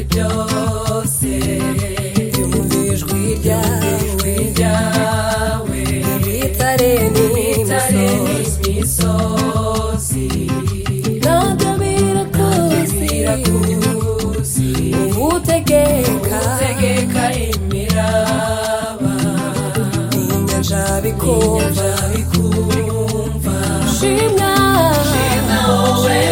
byose byumvijwe ryawe ibitare n'imisozi nabyo birakuzi utegeka imiraba inyanja bikumva shimwa wowe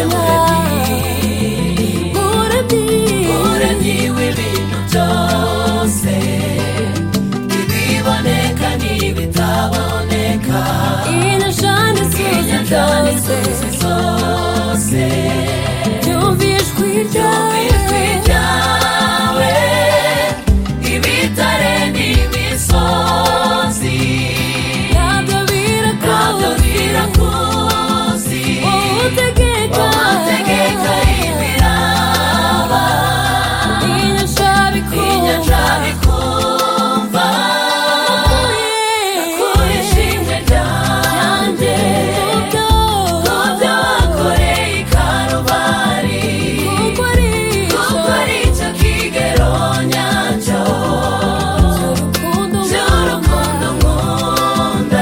muremyi w'ibintu byose ibiboneka n'ibitaboneka inyanja n'isuzi zose byumvijwe ryawe ibitare n'imisozi nabyo birakuzi utegeka imiraba inyanja bikumva nakuye ishimwe ryanjye kubyo wakoreye i Karuvali kuko ari cyo kigero nyacyo cy'urukundo nkunda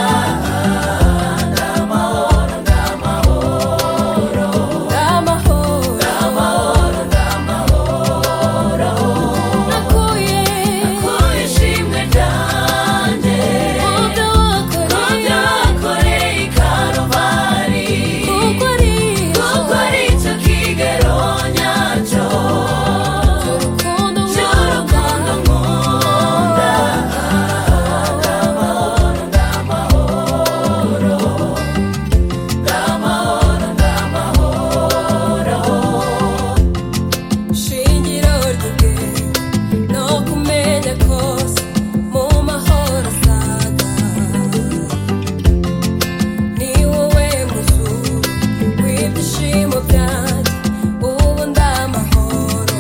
nakuye ishimwe ryanjye kubyo wakoreye i Karuvali kuko ari cyo kigero nyacyo cy'urukundo nkunda shingiro ry'ubwenge no kumenya kose mu mahoro asaga ni wowe muzuru w'ibyishimo byanjye ubu ndamahoro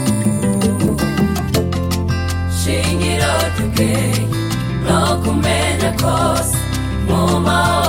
shingiro ry'ubwenge no kumenya kose mu mahoro